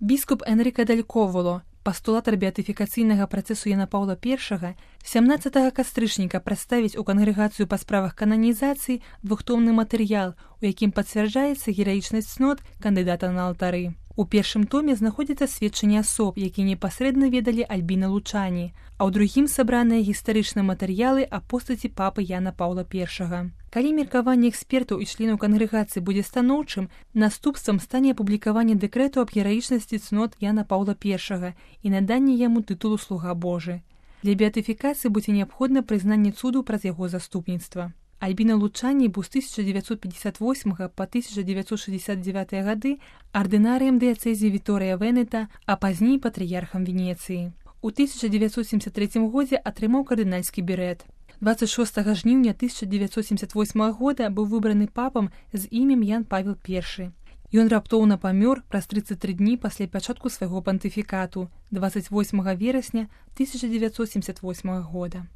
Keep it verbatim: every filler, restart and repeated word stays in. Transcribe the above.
Біскуп Енріка дель Коволо, пастулатар беатыфікацыйнага працэсу Яна Паўла першага, сямнаццатага кастрычніка прадставіць у кангрэгацыю па справах кананізацыі двухтомны матэрыял, у якім пацвярджаецца гераічнасць цнот кандыдата на алтары. У першым томе знаходзіцца сведчанні асоб, якія непасрэдна ведалі Альбіна Лучані, а ў другім сабраныя гістарычныя матэрыялы аб постаці папы Яна Паўла першага. Калі меркаванне экспертаў і членаў кангрэгацыі будзе станоўчым, наступствам стане апублікаванне дэкрэту аб гераічнасці цнот Яна Паўла першага і наданне яму тытулу «Слуга Божы». Для беатыфікацыі будзе неабходна прызнанне цуду праз яго заступніцтва. Альбіна Лучані быў з тысяча дзевяцьсот пятьдесят восьмага па тысяча дзевяцьсот шестьдесят девятыя гады ардынарыем дыяцэзіі Віторыя Венета, а пазней патрыярхам Венецыі. У тысяча дзевяцьсот семьдесят третьем годзе атрымаў кардынальскі берэт. дваццаць шостага жніўня тысяча дзевяцьсот семьдесят восьмага года быў выбраны папам з імем Ян Павел першы. Ён раптоўна памёр праз трыццаць тры дні пасля пачатку свайго пантыфікату дваццаць восьмага верасня тысяча дзевяцьсот семьдесят восьмага года.